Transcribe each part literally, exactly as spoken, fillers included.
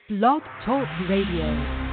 Blog Talk Radio.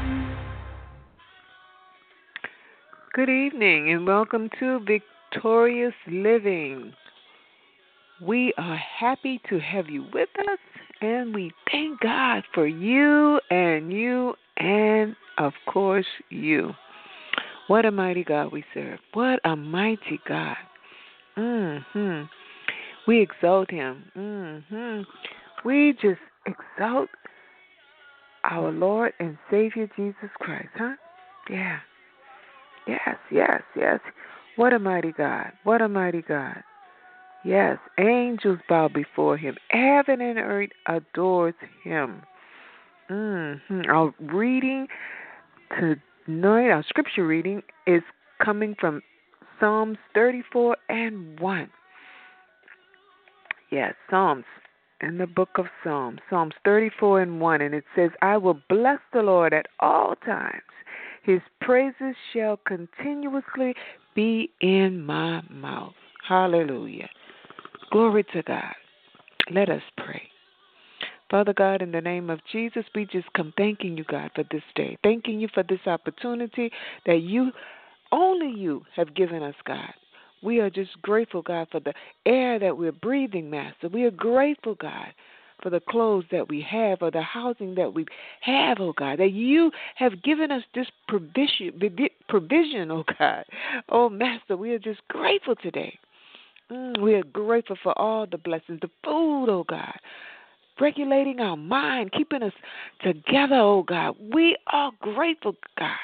Good evening and welcome to Victorious Living. We are happy to have you with us, and we thank God for you and you and, of course, you. What a mighty God we serve. What a mighty God. Mm-hmm. We exalt him. Mm-hmm. We just exalt our Lord and Savior Jesus Christ, huh? Yeah. Yes, yes, yes. What a mighty God. What a mighty God. Yes, angels bow before him. Heaven and earth adores him. Mm-hmm. Our reading tonight, our scripture reading, is coming from Psalms thirty-four and one. Yes, Psalms, in the book of Psalms, Psalms thirty-four and one, and it says, I will bless the Lord at all times. His praises shall continuously be in my mouth. Hallelujah. Glory to God. Let us pray. Father God, in the name of Jesus, we just come thanking you, God, for this day. Thanking you for this opportunity that you, only you, have given us, God. We are just grateful, God, for the air that we're breathing, Master. We are grateful, God, for the clothes that we have or the housing that we have, oh God, that you have given us this provision, provision, oh God. Oh, Master, we are just grateful today. Mm, we are grateful for all the blessings, the food, oh God, regulating our mind, keeping us together, oh God. We are grateful, God.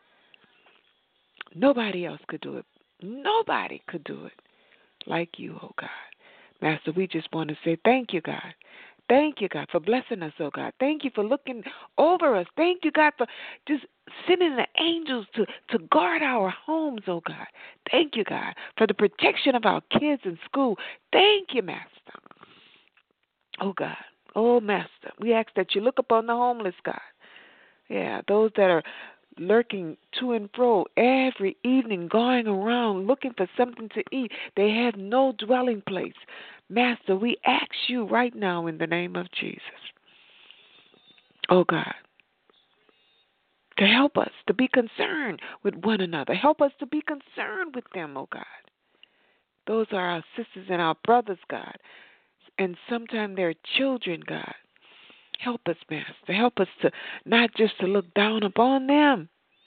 Nobody else could do it. Nobody could do it like you, oh God. Master, we just want to say thank you, God. Thank you, God, for blessing us, oh God. Thank you for looking over us. Thank you, God, for just sending the angels to, to guard our homes, oh God. Thank you, God, for the protection of our kids in school. Thank you, Master. Oh God. Oh, Master. We ask that you look upon the homeless, God. Yeah, those that are lurking to and fro every evening, going around looking for something to eat. They have no dwelling place. Master, we ask you right now in the name of Jesus, oh God, to help us to be concerned with one another. Help us to be concerned with them, oh God. Those are our sisters and our brothers, God, and sometimes they're children, God. Help us, Master. Help us to not just to look down upon them.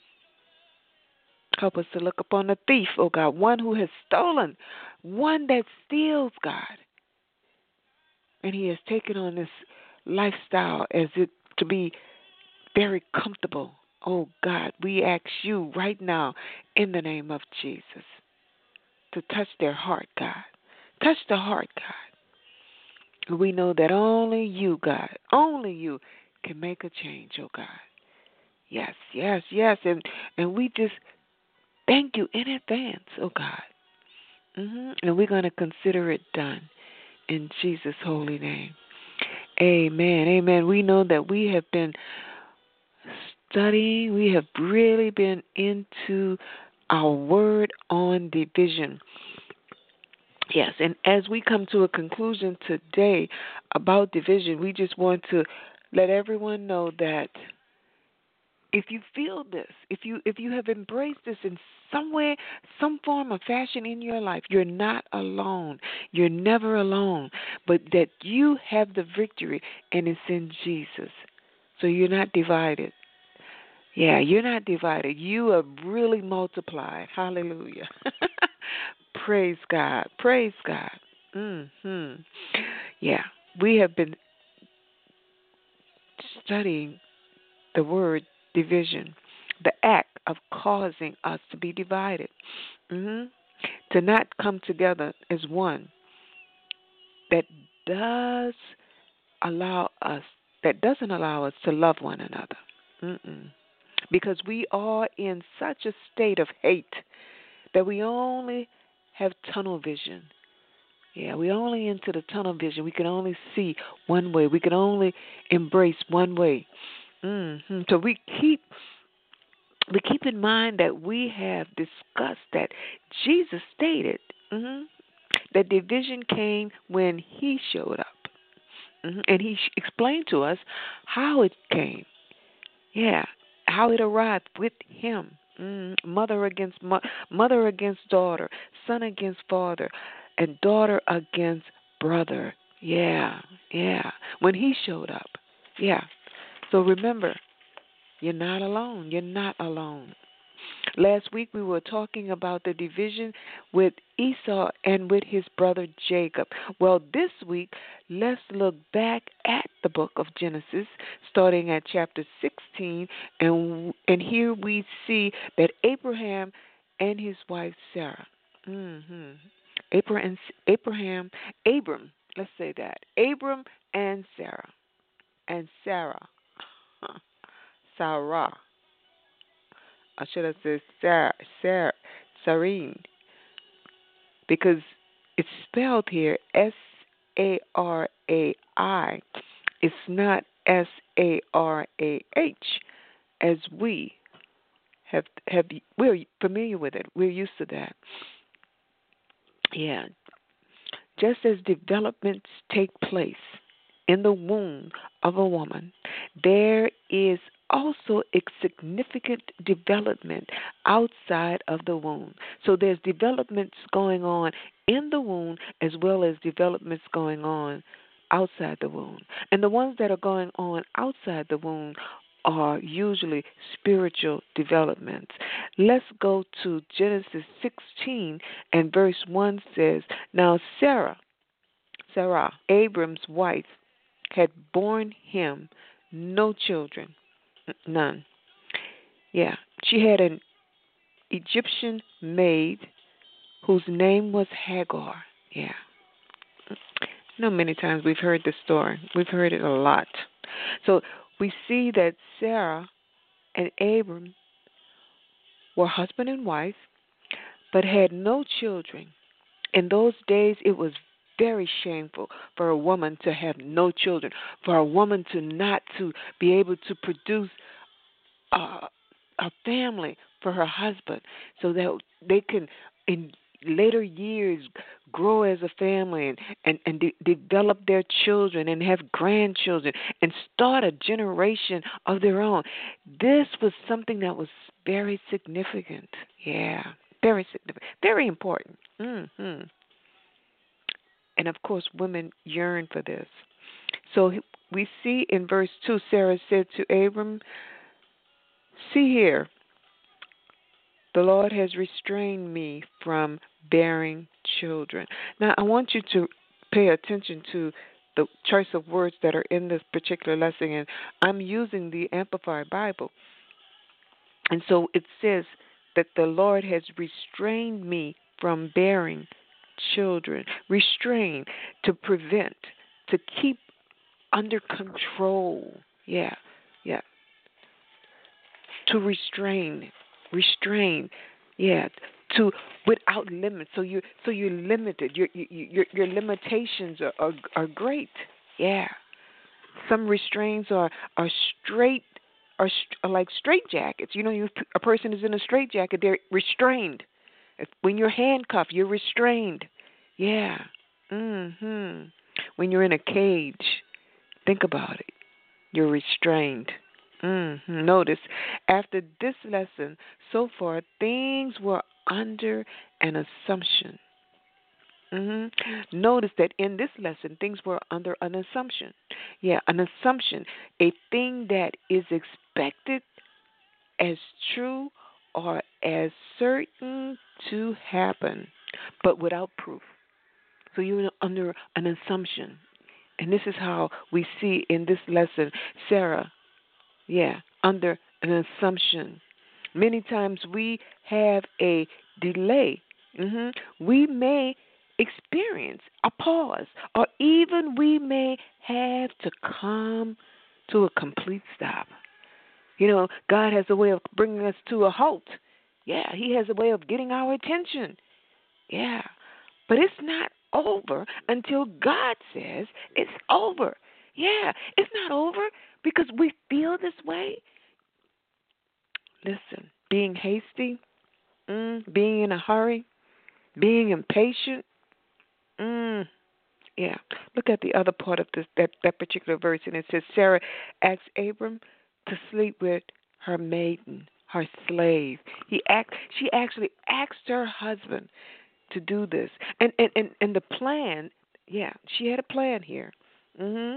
Help us to look upon the thief, oh God, one who has stolen, one that steals, God. And he has taken on this lifestyle as it to be very comfortable. Oh God, we ask you right now in the name of Jesus to touch their heart, God. Touch the heart, God. We know that only you, God, only you can make a change, oh God. Yes, yes, yes. And and we just thank you in advance, oh God. hmm And we're going to consider it done in Jesus' holy name. Amen. Amen. We know that we have been studying, we have really been into our word on division. Yes, and as we come to a conclusion today about division, we just want to let everyone know that if you feel this, if you if you have embraced this in some way, some form or fashion in your life, you're not alone. You're never alone, but that you have the victory, and it's in Jesus. So you're not divided. Yeah, you're not divided. You are really multiplied. Hallelujah. Praise God. Praise God. Mm-hmm. Yeah, we have been studying the word division, the act of causing us to be divided, hmm to not come together as one. That does allow us, that doesn't allow us to love one another, Mm-mm. because we are in such a state of hate that we only have tunnel vision. Yeah, we only into the tunnel vision. We can only see one way. We can only embrace one way. hmm So we keep we keep in mind that we have discussed that Jesus stated hmm that division came when he showed up. Mhm. And he sh- explained to us how it came. Yeah, how it arrived with him. Mm, mother against mo- mother against daughter, son against father, and daughter against brother. Yeah, yeah. When he showed up. Yeah. So remember, you're not alone. You're not alone. Last week we were talking about the division with Esau and with his brother Jacob. Well, this week, let's look back at the book of Genesis, starting at chapter sixteen, and and here we see that Abraham and his wife Sarah. Mm-hmm. Abraham, Abraham, Abram. Let's say that Abram and Sarah, and Sarah, Sarah. I should have said Sarah, Sarah, Sarine, because it's spelled here S A R A I. It's not S A R A H, as we have have. We're familiar with it. We're used to that. Yeah. Just as developments take place in the womb of a woman, there is also a significant development outside of the womb. So there's developments going on in the womb as well as developments going on outside the womb. And the ones that are going on outside the womb are usually spiritual developments. Let's go to Genesis sixteen, and verse one says, Now Sarah, Sarah, Abram's wife, had borne him no children, none. Yeah, she had an Egyptian maid whose name was Hagar. Yeah. You know, many times we've heard this story. We've heard it a lot. So we see that Sarah and Abram were husband and wife, but had no children. In those days, it was very shameful for a woman to have no children, for a woman to not to be able to produce a, a family for her husband, so that they can, in later years, grow as a family and and, and de- develop their children and have grandchildren and start a generation of their own. This was something that was very significant. Yeah, very significant, very important. Mm-hmm. And of course, women yearn for this. So we see in verse two, Sarah said to Abram, See here, the Lord has restrained me from bearing children. Now, I want you to pay attention to the choice of words that are in this particular lesson, and I'm using the Amplified Bible. And so it says that the Lord has restrained me from bearing children. Restrain, to prevent, to keep under control. Yeah, yeah. To restrain, restrain. Yeah, to without limits. So you, so you're limited. Your your your limitations are, are are great. Yeah. Some restraints are are straight, are, are like straight jackets. You know, you a person is in a straight jacket, they're restrained. If, when you're handcuffed, you're restrained. Yeah. Mhm. When you're in a cage, think about it. You're restrained. Mm-hmm. Notice, after this lesson, so far, things were under an assumption. Mm-hmm. Notice that in this lesson, things were under an assumption. Yeah, an assumption, a thing that is expected as true or as certain to happen, but without proof. So you're under an assumption. And this is how we see in this lesson Sarah, yeah, under an assumption. Many times we have a delay. hmm We may experience a pause, or even we may have to come to a complete stop. You know, God has a way of bringing us to a halt. Yeah, He has a way of getting our attention. Yeah, but it's not over until God says it's over. Yeah, it's not over because we feel this way. Listen, being hasty, mm, being in a hurry, being impatient, mm, Yeah. Look at the other part of this that, that particular verse, and it says Sarah asked Abram to sleep with her maiden, her slave. He act she actually asked her husband to do this. And and, and, and the plan, yeah, she had a plan here. Mhm.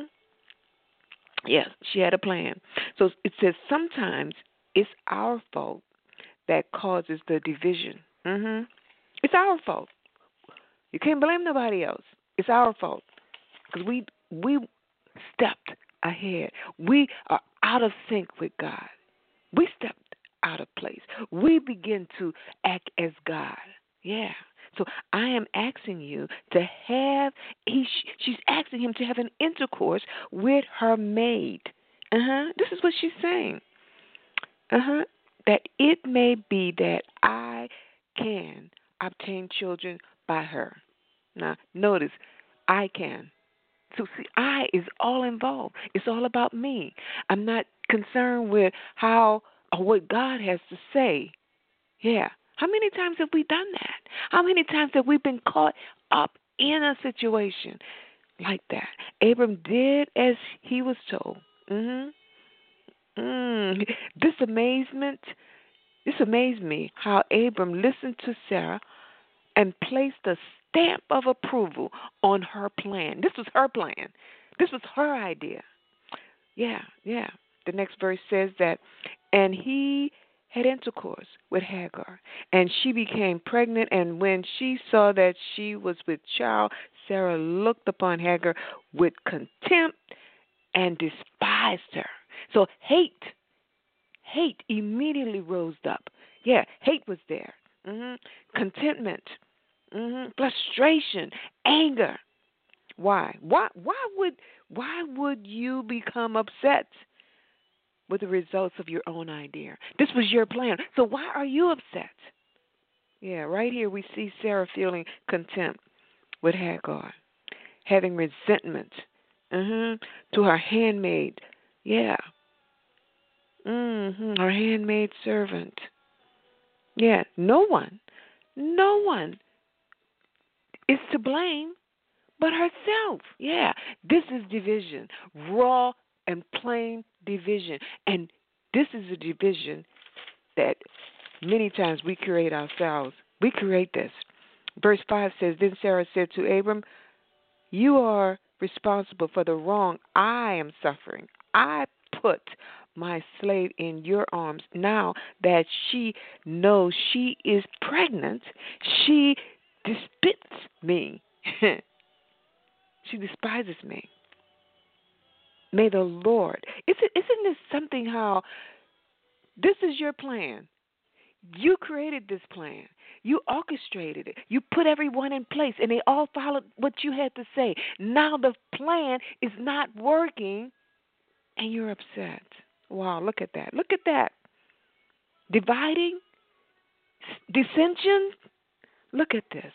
Yes, she had a plan. So it says sometimes it's our fault that causes the division. Mhm. It's our fault. You can't blame nobody else. It's our fault because we we stepped ahead. We are out of sync with God. We stepped out of place. We begin to act as God. Yeah. So I am asking you to have. He, she's asking him to have an intercourse with her maid. Uh huh. This is what she's saying. Uh huh. That it may be that I can obtain children by her. Now, notice, I can. So, see, I is all involved. It's all about me. I'm not concerned with how or what God has to say. Yeah. How many times have we done that? How many times have we been caught up in a situation like that? Abram did as he was told. Mm-hmm. Mm. This amazement, this amazed me how Abram listened to Sarah and placed a stamp of approval on her plan. This was her plan. This was her idea. Yeah, yeah. The next verse says that, and he had intercourse with Hagar, and she became pregnant, and when she saw that she was with child, Sarah looked upon Hagar with contempt and despised her. So hate, hate immediately rose up. Yeah, hate was there. Mm-hmm. Contentment, mm-hmm. Frustration, anger. Why? Why? Why would? Why would you become upset with the results of your own idea? This was your plan. So why are you upset? Yeah, right here we see Sarah feeling contempt with Hagar, having resentment mm-hmm, to her handmaid. Yeah, mm-hmm, her handmaid servant. Yeah, no one, no one is to blame but herself. Yeah, this is division, raw and plain division. And this is a division that many times we create ourselves. We create this. Verse five says, Then Sarah said to Abram, You are responsible for the wrong I am suffering. I put my slave in your arms. Now that she knows she is pregnant, she despises me. She despises me. May the Lord. Isn't, isn't this something how this is your plan? You created this plan. You orchestrated it. You put everyone in place, and they all followed what you had to say. Now the plan is not working, and you're upset. Wow, look at that. Look at that. Dividing, dissension. Look at this.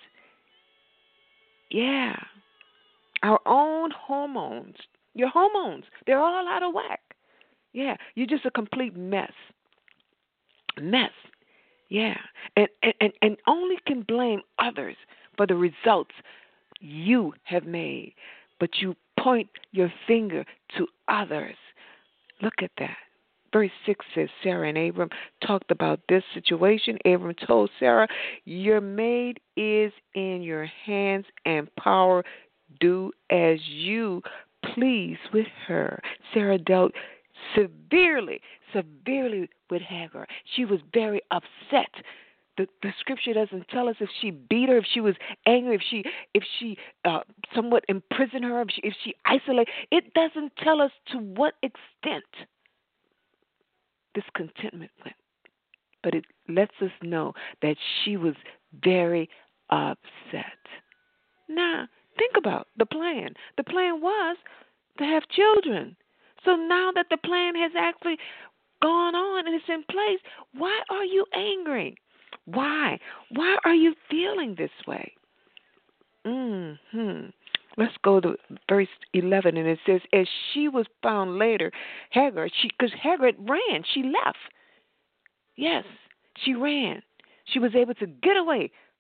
Yeah. Our own hormones. Your hormones, they're all out of whack. Yeah, you're just a complete mess. Mess. Yeah. And, and, and only can blame others for the results you have made. But you point your finger to others. Look at that. Verse six says Sarah and Abram talked about this situation. Abram told Sarah, Your maid is in your hands and power. Do as you please with her. Sarah dealt severely, severely with Hagar. She was very upset. The, the scripture doesn't tell us if she beat her, if she was angry, if she if she uh, somewhat imprisoned her, if she, if she isolated. It doesn't tell us to what extent this contentment went. But it lets us know that she was very upset. Now, think about the plan. The plan was to have children. So now that the plan has actually gone on and it's in place, why are you angry? Why? Why are you feeling this way? Mm-hmm. Let's go to verse eleven, and it says, As she was found later, Hagar, she because Hagar ran, she left. Yes, she ran. She was able to get away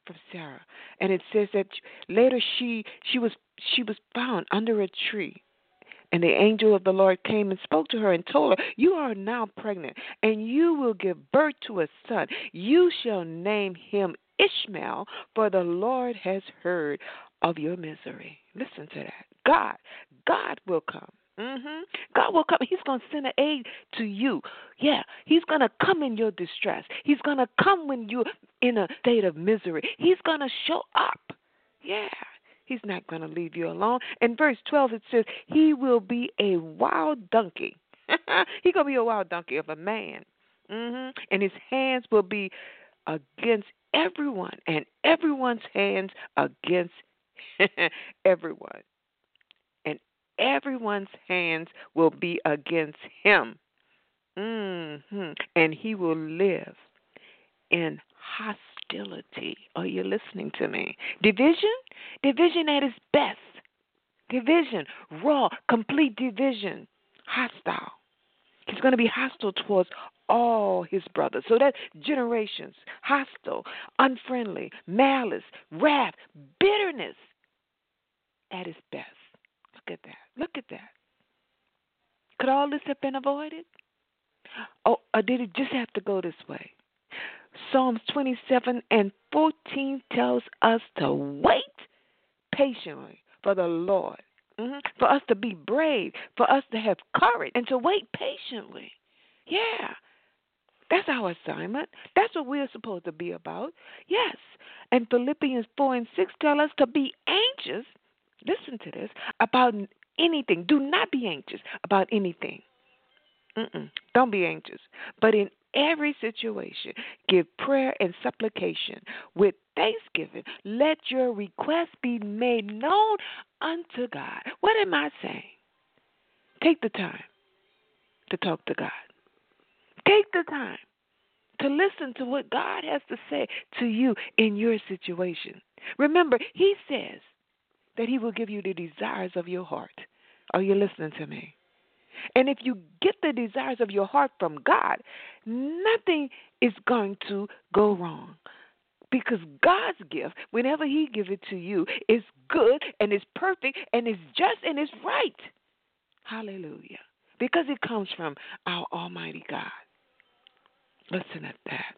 from Sarah. And it says that later she she was she was found under a tree. And the angel of the Lord came and spoke to her and told her, "You are now pregnant, and you will give birth to a son. You shall name him Ishmael, for the Lord has heard of your misery." Listen to that. God, God will come. hmm God will come. He's going to send an aid to you. Yeah, he's going to come in your distress. He's going to come when you're in a state of misery. He's going to show up. Yeah. He's not going to leave you alone. In verse twelve, it says, he will be a wild donkey. He's going to be a wild donkey of a man. hmm And his hands will be against everyone, and everyone's hands against everyone. And everyone's hands will be against him. hmm And he will live in hostility. Are you listening to me? Division? Division at its best. Division. Raw, complete division. Hostile. He's going to be hostile towards all his brothers. So that's generations. Hostile, unfriendly, malice, wrath, bitterness at its best. Look at that. Look at that. Could all this have been avoided? Oh, or did it just have to go this way? Psalms twenty-seven and fourteen tells us to wait patiently for the Lord, mm-hmm. for us to be brave, for us to have courage, and to wait patiently. Yeah, that's our assignment. That's what we're supposed to be about. Yes, and Philippians four and six tell us to be anxious, listen to this, about anything. Do not be anxious about anything. Mm-mm. Don't be anxious. But in every situation, give prayer and supplication with thanksgiving. Let your requests be made known unto God. What am I saying? Take the time to talk to God. Take the time to listen to what God has to say to you in your situation. Remember, he says that he will give you the desires of your heart. Are you listening to me? And if you get the desires of your heart from God, nothing is going to go wrong. Because God's gift, whenever he gives it to you, is good and is perfect and is just and is right. Hallelujah. Because it comes from our Almighty God. Listen at that.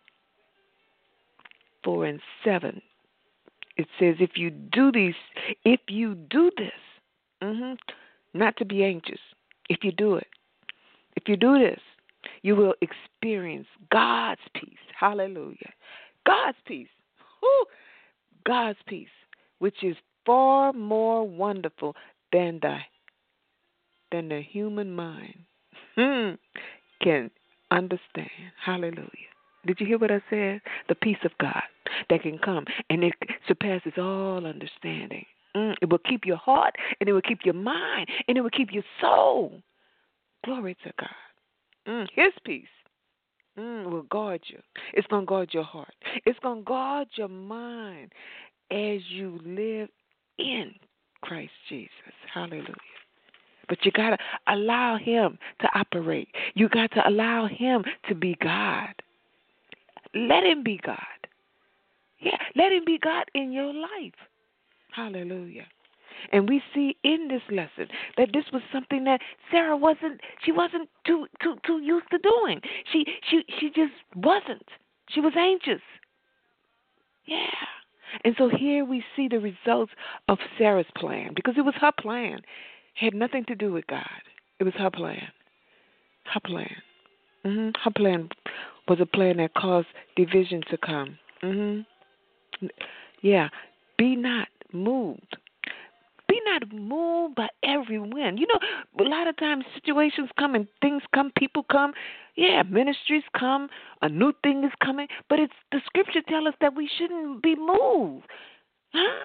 Four and seven. It says, if you do these, if you do this, mm-hmm, not to be anxious. If you do it, if you do this, you will experience God's peace. Hallelujah. God's peace. Woo. God's peace, which is far more wonderful than the than the human mind hmm, can understand. Hallelujah. Did you hear what I said? The peace of God that can come, and it surpasses all understanding. Mm, it will keep your heart, and it will keep your mind, and it will keep your soul. Glory to God. Mm, his peace mm, will guard you. It's going to guard your heart. It's going to guard your mind as you live in Christ Jesus. Hallelujah. But you got to allow him to operate. You got to allow him to be God. Let him be God. Yeah, let him be God in your life. Hallelujah. And we see in this lesson that this was something that Sarah wasn't, she wasn't too too too used to doing. She she she just wasn't. She was anxious. Yeah. And so here we see the results of Sarah's plan, because it was her plan. It had nothing to do with God. It was her plan. Her plan. Mm-hmm. Her plan was a plan that caused division to come. Mm-hmm. Yeah. Be not moved. Be not moved by every wind. You know, a lot of times situations come and things come, people come. Yeah, ministries come. A new thing is coming. But it's the scripture tells us that we shouldn't be moved. Huh?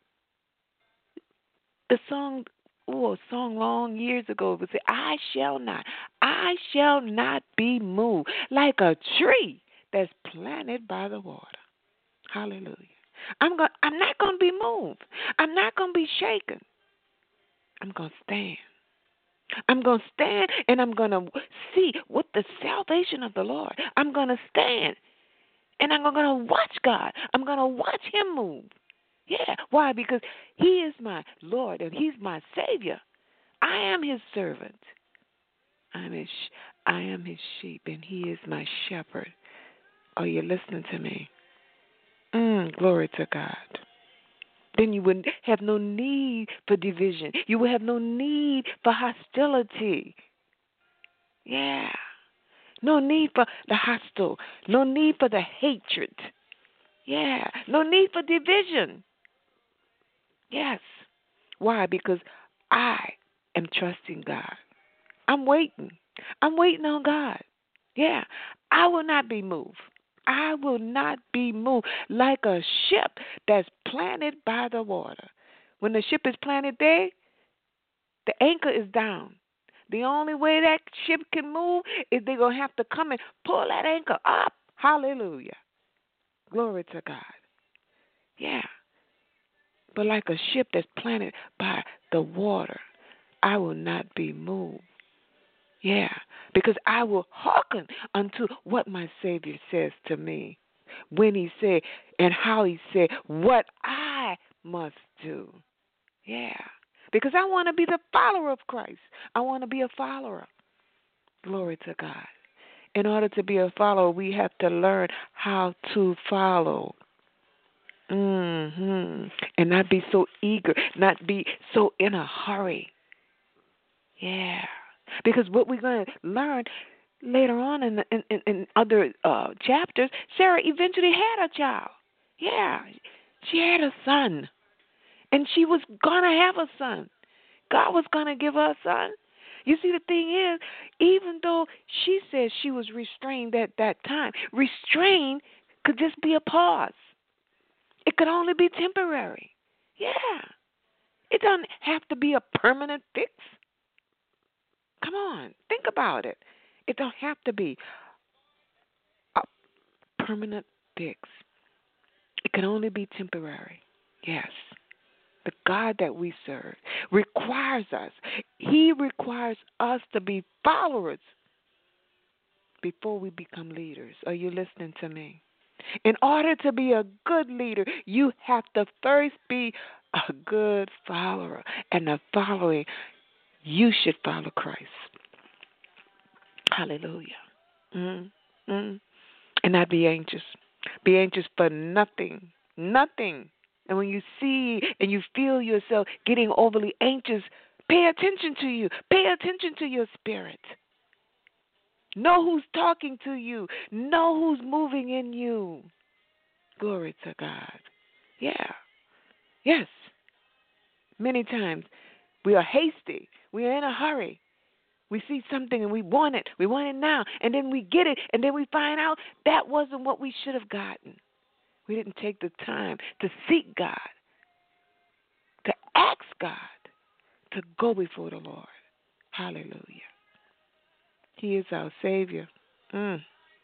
The song, oh, a song long years ago would say, I shall not, I shall not be moved like a tree that's planted by the water. Hallelujah. I'm going I'm not going to be moved. I'm not going to be shaken. I'm going to stand. I'm going to stand, and I'm going to see what the salvation of the Lord. I'm going to stand And I'm going to watch God. I'm going to watch him move. Yeah. Why? Because he is my Lord and he's my Savior. I am his servant. I'm his, I am his sheep and he is my shepherd. Are you listening to me? Mm, glory to God. Then you would have no need for division. You would have no need for hostility. Yeah. No need for the hostile. No need for the hatred. Yeah. No need for division. Yes. Why? Because I am trusting God. I'm waiting. I'm waiting on God. Yeah. I will not be moved. I will not be moved like a ship that's planted by the water. When the ship is planted there, the anchor is down. The only way that ship can move is they're going to have to come and pull that anchor up. Hallelujah. Glory to God. Yeah. But like a ship that's planted by the water, I will not be moved. Yeah, because I will hearken unto what my Savior says to me when he said and how he said what I must do. Yeah, because I want to be the follower of Christ. I want to be a follower. Glory to God. In order to be a follower, we have to learn how to follow. Mm-hmm. And not be so eager, not be so in a hurry. Yeah. Because what we're going to learn later on in, the, in, in, in other uh, chapters, Sarah eventually had a child. Yeah. She had a son. And she was going to have a son. God was going to give her a son. You see, the thing is, even though she said she was restrained at that time, restrained could just be a pause. It could only be temporary. Yeah. It doesn't have to be a permanent fix. Come on, think about it. It don't have to be a permanent fix. It can only be temporary. Yes. The God that we serve requires us. He requires us to be followers before we become leaders. Are you listening to me? In order to be a good leader, you have to first be a good follower. And the following, you should follow Christ. Hallelujah. Mm-hmm. Mm-hmm. And not be anxious. Be anxious for nothing. Nothing. And when you see and you feel yourself getting overly anxious, pay attention to you. Pay attention to your spirit. Know who's talking to you. Know who's moving in you. Glory to God. Yeah. Yes. Many times we are hasty. We are in a hurry. We see something and we want it. We want it now. And then we get it. And then we find out that wasn't what we should have gotten. We didn't take the time to seek God, to ask God, to go before the Lord. Hallelujah. He is our Savior. Mm.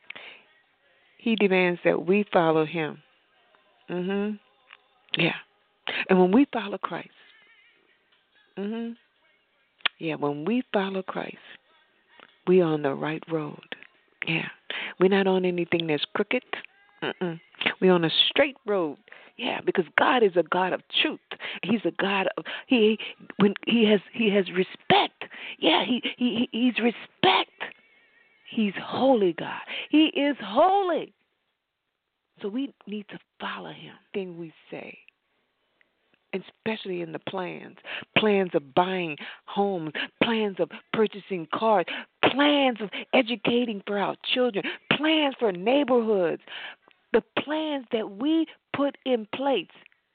He demands that we follow him. Mm-hmm. Yeah. And when we follow Christ, mm-hmm. Yeah, when we follow Christ, we are on the right road. Yeah. We're not on anything that's crooked. Mm-mm. We're on a straight road. Yeah, because God is a God of truth. He's a God of he when he has he has respect. Yeah, he he he's respect. He's holy God. He is holy. So we need to follow him. Thing we say. Especially in the plans. Plans of buying homes, plans of purchasing cars, plans of educating for our children, plans for neighborhoods, the plans that we put in place.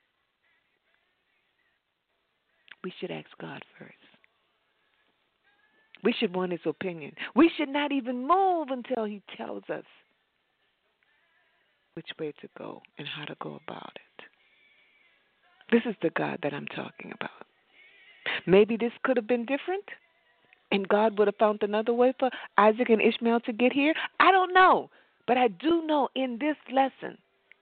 We should ask God first. We should want his opinion. We should not even move until he tells us which way to go and how to go about it. This is the God that I'm talking about. Maybe this could have been different, and God would have found another way for Isaac and Ishmael to get here. I don't know, but I do know in this lesson,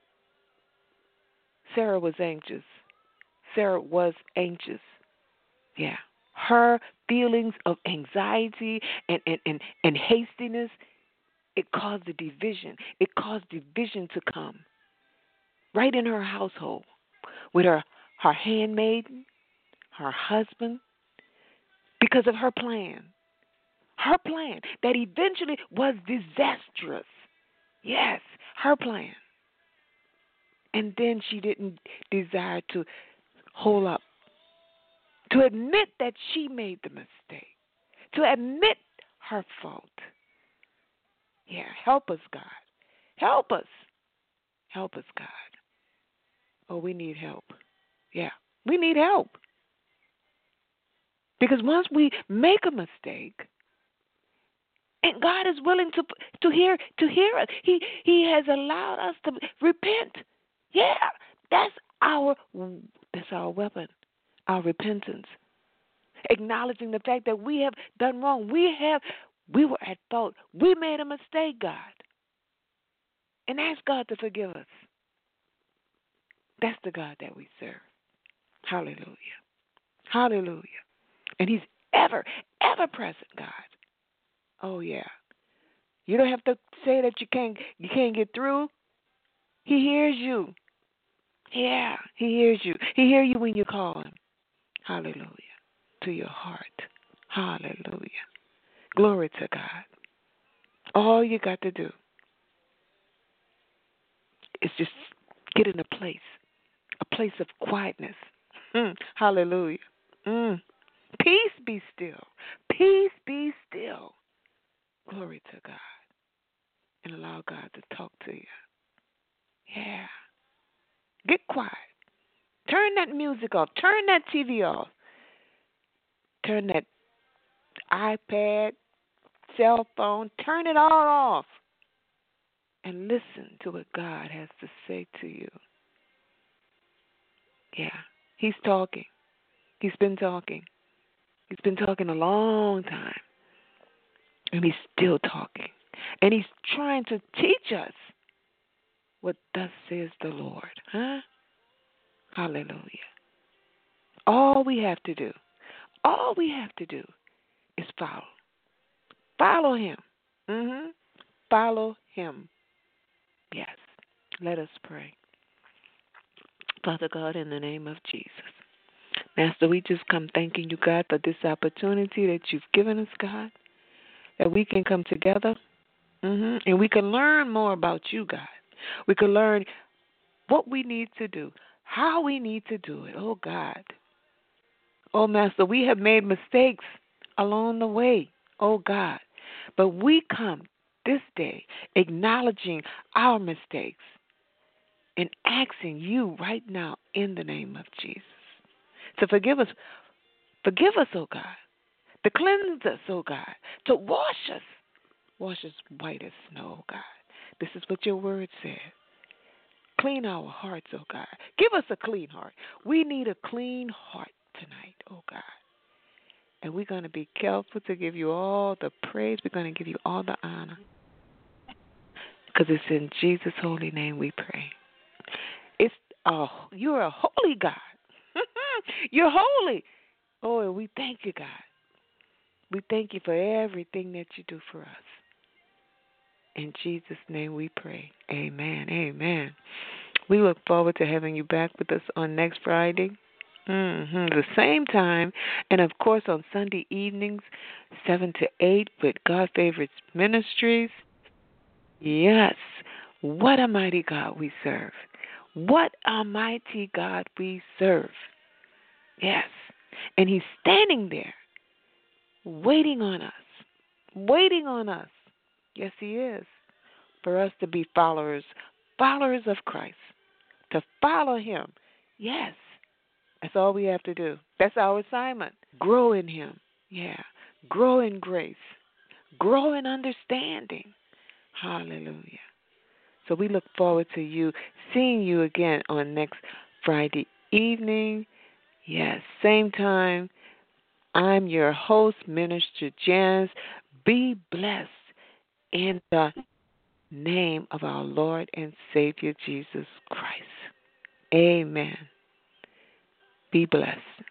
Sarah was anxious. Sarah was anxious. Yeah. Her feelings of anxiety and, and, and, and hastiness, it caused the division. It caused division to come right in her household with her, her handmaiden, her husband, because of her plan. Her plan that eventually was disastrous. Yes, her plan. And then she didn't desire to hold up, to admit that she made the mistake, to admit her fault. Yeah, help us, God. Help us. Help us, God. Oh, we need help. Yeah, we need help. Because once we make a mistake, and God is willing to to hear to hear us, He He has allowed us to repent. Yeah, that's our that's our weapon, our repentance. Acknowledging the fact that we have done wrong. We have we were at fault. We made a mistake, God. And ask God to forgive us. That's the God that we serve. Hallelujah. Hallelujah. And He's ever, ever present, God. Oh yeah. You don't have to say that you can't you can't get through. He hears you. Yeah, He hears you. He hears you when you call Him. Hallelujah. To your heart. Hallelujah. Glory to God. All you got to do is just get in a place, a place of quietness. Mm, hallelujah. Mm. Peace be still. Peace be still. Glory to God. And allow God to talk to you. Yeah. Get quiet. Turn that music off. Turn that T V off. Turn that iPad, cell phone, turn it all off. And listen to what God has to say to you. Yeah. He's talking. He's been talking. He's been talking a long time. And He's still talking. And He's trying to teach us what thus says the Lord. Huh? Hallelujah. All we have to do, all we have to do is follow. Follow Him. Mm-hmm. Follow Him. Yes. Let us pray. Father God, in the name of Jesus. Master, we just come thanking you, God, for this opportunity that you've given us, God, that we can come together mm-hmm, and we can learn more about you, God. We can learn what we need to do, how we need to do it. Oh, God. Oh, Master, we have made mistakes along the way. Oh, God. But we come this day acknowledging our mistakes and asking you right now in the name of Jesus to forgive us. Forgive us, oh God. To cleanse us, oh God. To wash us. Wash us white as snow, oh God. This is what your word says. Clean our hearts, oh God. Give us a clean heart. We need a clean heart tonight, oh God. And we're going to be careful to give you all the praise. We're going to give you all the honor. Because it's in Jesus' holy name we pray. It's oh, you're a holy God. You're holy. Oh, and we thank you, God. We thank you for everything that you do for us. In Jesus' name we pray. Amen. Amen. We look forward to having you back with us on next Friday. Mm-hmm. The same time. And, of course, on Sunday evenings, seven to eight with God Favorites Ministries. Yes. What a mighty God we serve. What a mighty God we serve. Yes. And He's standing there waiting on us. Waiting on us. Yes, He is. For us to be followers. Followers of Christ. To follow Him. Yes. That's all we have to do. That's our assignment. Grow in Him. Yeah. Grow in grace. Grow in understanding. Hallelujah. So we look forward to you, seeing you again on next Friday evening. Yes, same time. I'm your host, Minister Janice. Be blessed in the name of our Lord and Savior Jesus Christ. Amen. Be blessed.